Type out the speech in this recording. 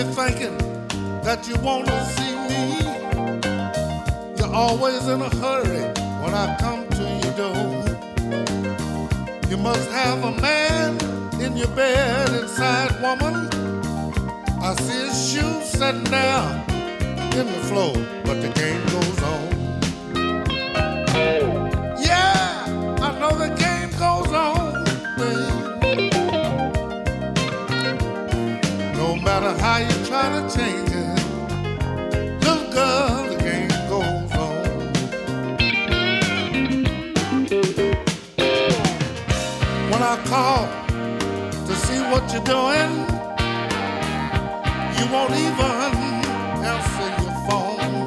me thinking that you want to see me. You're always in a hurry when I come to your door. You must have a man in your bed inside, woman. I see his shoes sitting down in the floor, but the game goes on. Yeah, I know the game goes on, babe. No matter how you try to change it, little girl, the game goes on. When I call to see what you're doing, you won't even